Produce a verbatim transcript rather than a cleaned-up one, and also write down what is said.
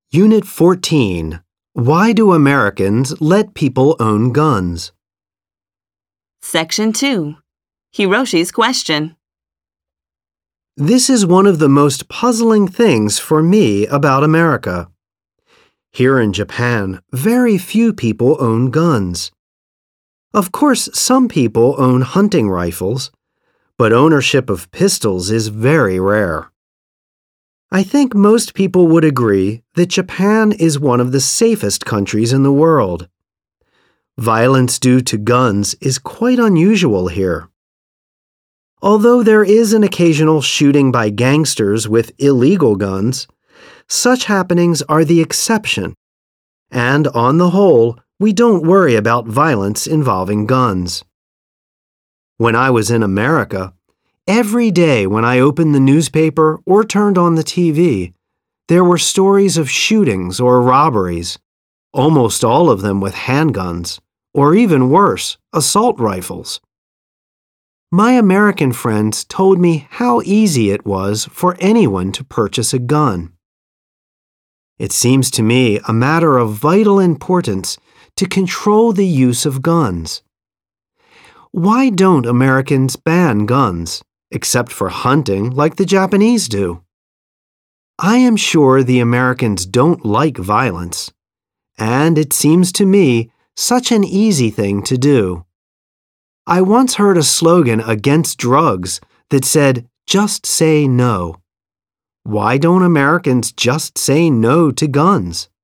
Unit fourteen. Why do Americans let people own guns? Section two. Hiroshi's question. This is one of the most puzzling things for me about America. Here in Japan, very few people own guns. Of course, some people own hunting rifles, but ownership of pistols is very rare. I think most people would agree that Japan is one of the safest countries in the world. Violence due to guns is quite unusual here. Although there is an occasional shooting by gangsters with illegal guns, such happenings are the exception, and on the whole, we don't worry about violence involving guns. When I was in America, every day when I opened the newspaper or turned on the T V, there were stories of shootings or robberies, almost all of them with handguns, or even worse, assault rifles. My American friends told me how easy it was for anyone to purchase a gun. It seems to me a matter of vital importance to control the use of guns. Why don't Americans ban guns, except for hunting like the Japanese do? I am sure the Americans don't like violence, and it seems to me such an easy thing to do. I once heard a slogan against drugs that said, "Just say no." Why don't Americans just say no to guns?